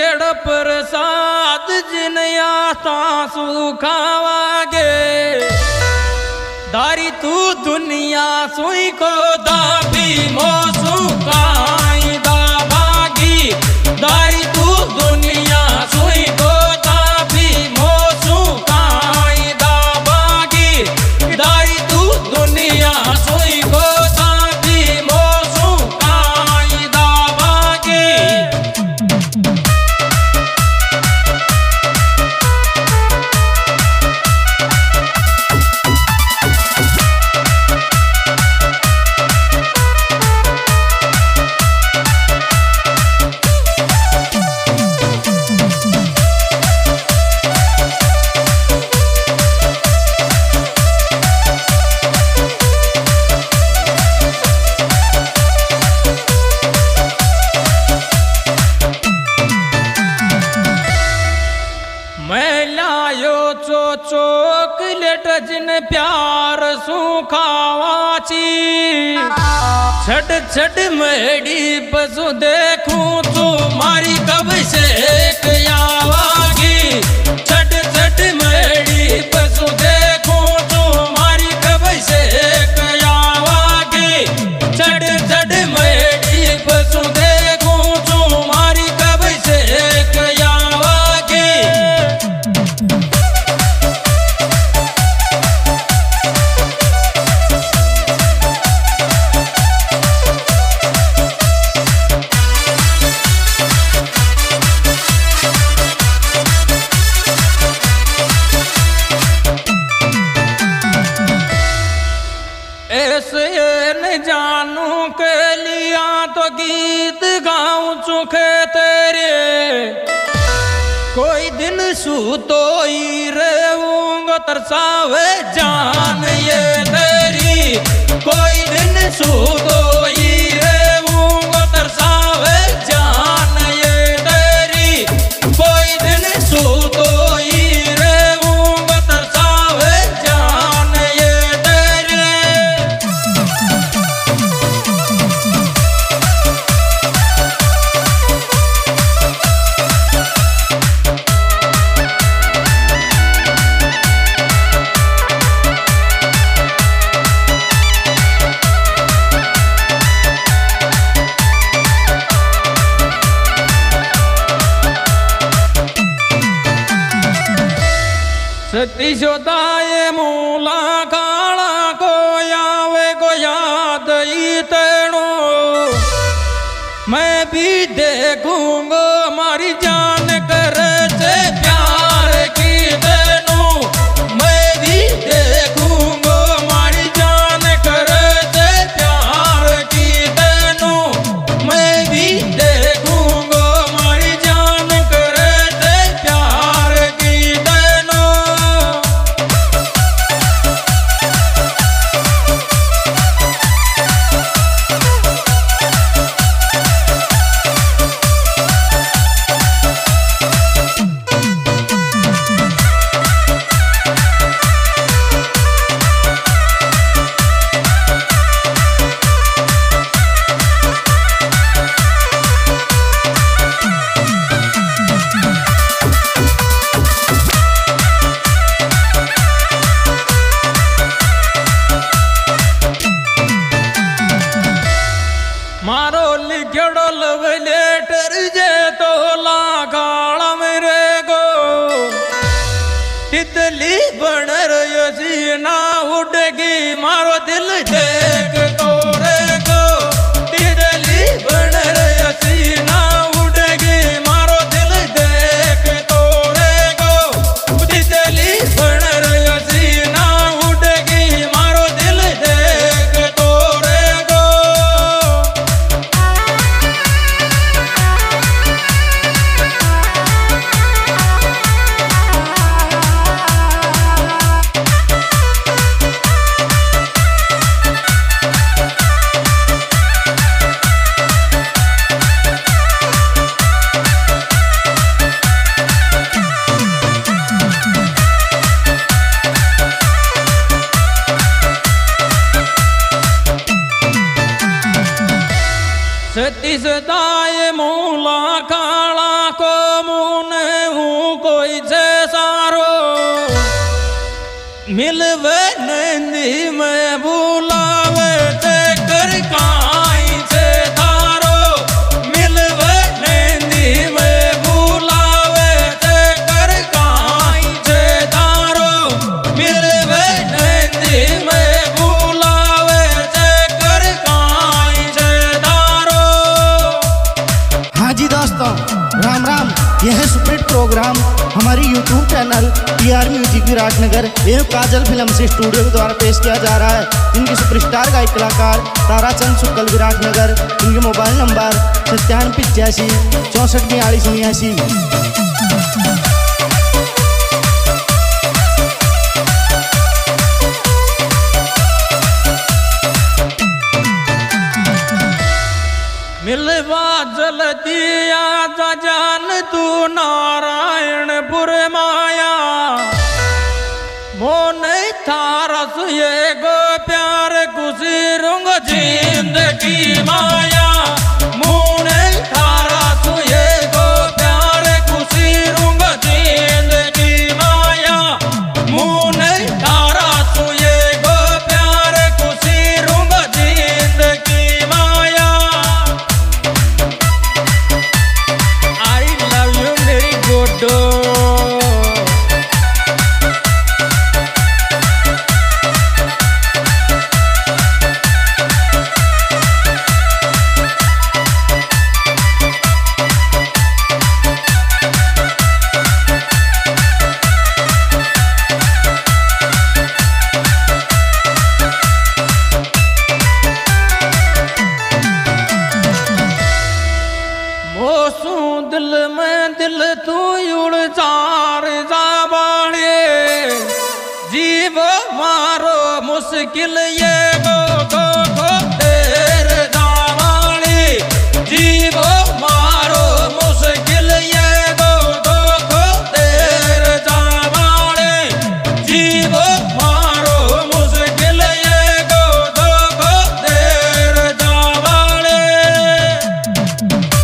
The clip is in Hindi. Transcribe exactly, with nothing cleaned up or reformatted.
केड़ प्रसाद जिन आस्था सुखावागे दारी तू दुनिया सुई को दाबी मो सुखाई दाबागी दारी तू दुनिया सुई को दाबी मो सुखाई दाबागी दारी तू दुनिया सुई को दाबी मो सुखाई दाबागी। मैं लायो चो चॉकलेट जिन प्यार सुखावाची छट छट मेरी पशु देखूं तो मारी कब से आवागी छट छट मेरी पशु देखूं तो मारी कब से आवागी छट छट मेरी पशु देखूं तो मारी कब से आवागी। ऐसे न जानू के लिया तो गीत गाऊं चुके तेरे कोई दिन सूतो ही रहूंगा तरसावे जान ये तेरी कोई दिन सूतो ही रहूंगा तरसावे जान ये तेरी कोई दिन सूतो ही रहूंगा तरसावे जान ये तेरी। सती जोदाए मूला काला को आवे को याद ही तेणो मैं भी देखूंगा मारी जान करे से प्यार की तेणो मैं भी देखूंगा मारी जान करे से प्यार की तेणो मैं भी देखूंगा मारी जान करे से प्यार की तेणो। मारो लिखड़ो लव लेटर जे तो लागाल मेरे गो तितली बन रही ना उड़ेगी मारो दिल देख तो रे गो तितली बन रही ना उड़ेगी मारो दिल देख तो रे गो तितली बन रही ना उड़ेगी मारो दिल देख तो रे गो। जाए मूला काला को मुने हूँ कोई से सारो मिलवे नंदी में बुलावे ते कर काई से थारो मिलवे नंदी में बुलावे ते कर काई से थारो मिलवे नंदी में बुलावे ते कर काई से थारो। हाँ जी दोस्तों, राम राम। यह है सुपरहिट प्रोग्राम हमारी YouTube channel T R music Viratnagar एवं काजल फिल्म से स्टूडियो के द्वारा पेश किया जा रहा है। इनके सुपरस्टार गायक कलाकार ताराचंद शुक्ल विराटनगर। इनके मोबाइल नंबर सत्तानवे पिचासी चौंसठ बयालीस उन्यासी। मिलवा जल दिया जान तू नारायणपुर माया मोन थारस ये गो प्यार खुशी रुंग जिंदगी माया मोन थारस ये गो प्यार खुशी रुंग जिंदगी माया मोन थारस ये गो प्यार खुशी रुंग जिंदगी माया। I love you very good. मोसू दिल में दिल तू उड़ चार जाबाड़े जीव मारो मुश्किल ये